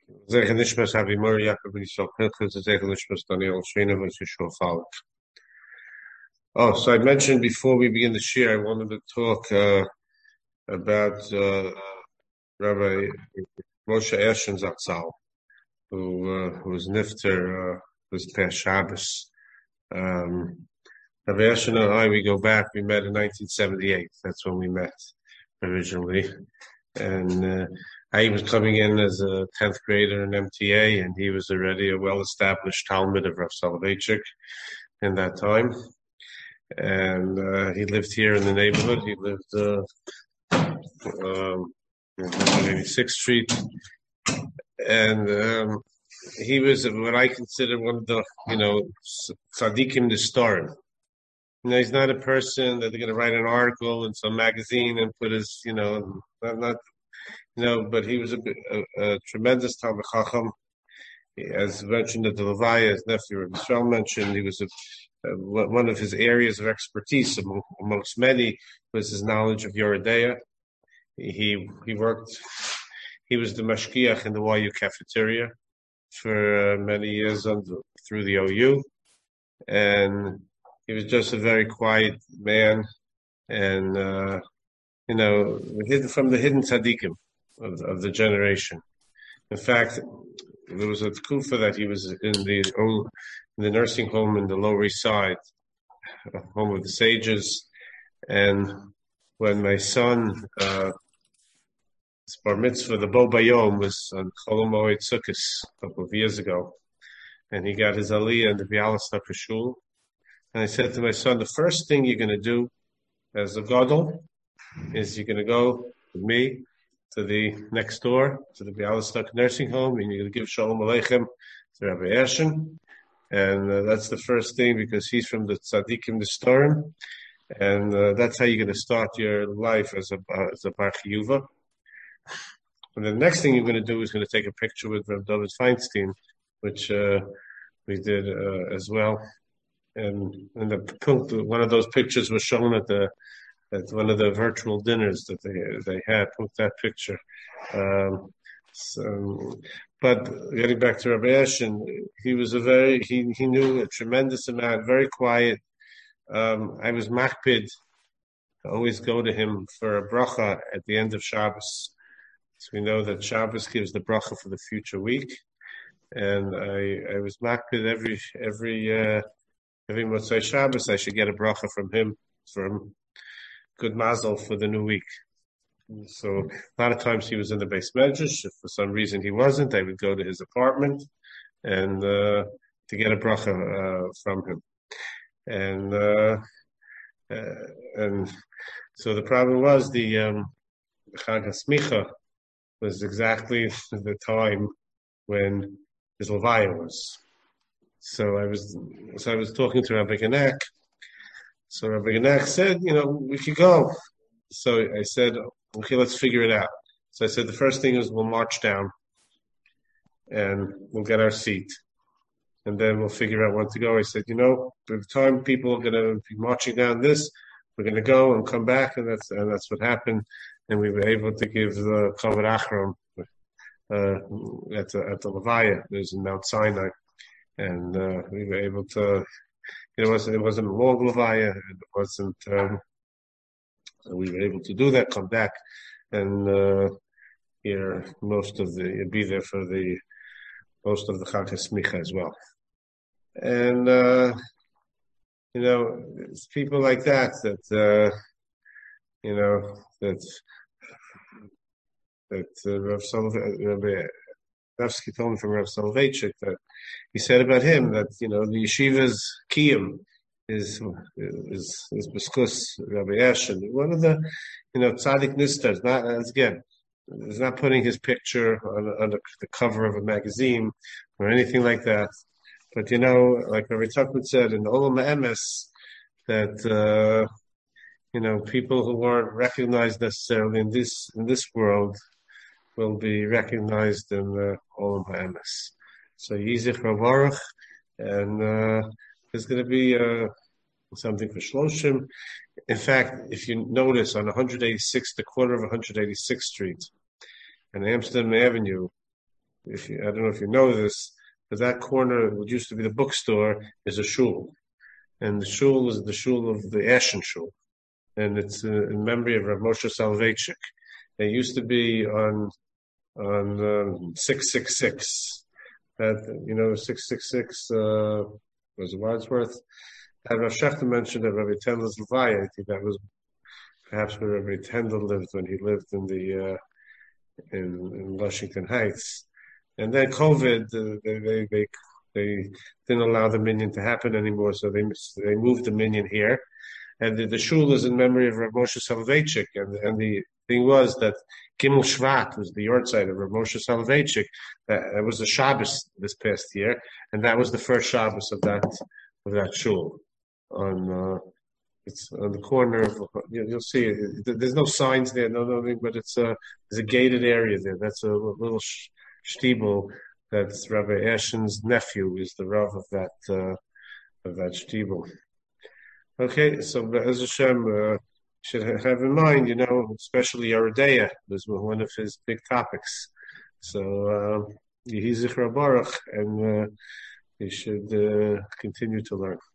Zecher Nishmas Havi Mur Yaakov Yisrael Pinchas, Zecher Nishmas Daniel Shrinov, Yeshua Falk. Oh, so I mentioned before we begin the shir, I wanted to talk about Rabbi Moshe Ershen Zatzal, who was nifter this past Shabbos. Rabbi Ershen and I, we go back. We met in 1978. That's when we met originally, and I was coming in as a 10th grader in MTA, and he was already a well-established Talmud of Rav Soloveitchik in that time. And he lived here in the neighborhood. He lived on 186th Street. And he was what I consider one of the, tzaddikim nestorim. He's not a person that they're going to write an article in some magazine and put his, but he was a tremendous Talmid Chacham. As mentioned at the Levaya, as nephew Rabbi Yisrael mentioned, he was one of his areas of expertise, amongst many, was his knowledge of Yoredeya. He was the mashkiach in the YU cafeteria for many years through the OU, and he was just a very quiet man, and hidden from the hidden tzaddikim of the generation. In fact, there was a tkufa that he was in the nursing home in the Lower East Side, home of the sages. And when my son, his bar mitzvah, the Bo Bayom, was on Chol Moed Sukkos a couple of years ago, and he got his aliyah in the Bialystok Shul. And I said to my son, the first thing you're going to do as a gadol is you're going to go with me to the next door, to the Bialystok nursing home, and you're going to give Shalom Aleichem to Rabbi Ershen. And that's the first thing, because he's from the Tzaddikim Nestorim. And that's how you're going to start your life as a Bar Chiyuva. And the next thing you're going to do is going to take a picture with Rav David Feinstein, which we did as well. And one of those pictures was shown at one of the virtual dinners that they had. Put that picture. But getting back to Rabbi Ershen, he was he knew a tremendous amount, very quiet. I was makpid to always go to him for a bracha at the end of Shabbos. So we know that Shabbos gives the bracha for the future week, and I was makpid every Motzei Shabbos I should get a bracha from him for good mazel for the new week. So a lot of times he was in the base medrash. If for some reason he wasn't, I would go to his apartment and to get a bracha from him. And so the problem was the Chag HaSmicha was exactly the time when his Levaya was. So I was talking to Rabbi Ganek. So Rabbi Ganek said, we could go. So I said, okay, let's figure it out. So I said, the first thing is we'll march down and we'll get our seat. And then we'll figure out when to go. I said, by the time people are going to be marching down this, we're going to go and come back. And that's what happened. And we were able to give the Kavod Achron at the Levaya. There's in Mount Sinai. And we were able to, it wasn't a long Levaya. It wasn't, we were able to do that, come back, and hear be there for most of the Chag HaSmicha as well. And, it's people like that, Rav Soloveitchik told me from Rav Soloveitchik that he said about him that, the yeshiva's kiyum is B'skus Rabbi Ershen. One of the, tzaddik nisters, is not putting his picture on the cover of a magazine or anything like that. But, like Rabbi Tuckman said in the Olam Emes, that, people who weren't recognized necessarily in this world will be recognized in the Olam Emes. So Yizich Baruch, and there's going to be something for Shloshim. In fact, if you notice on 186th, the corner of 186th Street and Amsterdam Avenue, I don't know if you know this, but that corner, what used to be the bookstore, is a shul, and the shul is the shul of the Ashen Shul, and it's in memory of Rav Moshe Soloveitchik. It used to be on 666. That 666 was Wadsworth. And Rav Shechter mentioned that Rabbi Tendel's Levaya. I think that was perhaps where Rabbi Tendel lived when he lived in Washington Heights. And then COVID, they didn't allow the minyan to happen anymore, so they moved the minyan here. And the shul is in memory of Rav Moshe Soloveitchik. And the thing was that Gimel Shvat was the yahrzeit of Rav Moshe Soloveitchik. That was the Shabbos this past year, and that was the first Shabbos of that shul. It's on the corner of, you'll see it. There's no signs there, nothing, but there's a gated area there. That's a little shtibel. That's Rabbi Ashen's nephew is the Rav of that shtibel. Okay, so Be'ez Hashem should have in mind, especially Yeridea was one of his big topics. So Yehi Zichra Baruch, and he should continue to learn.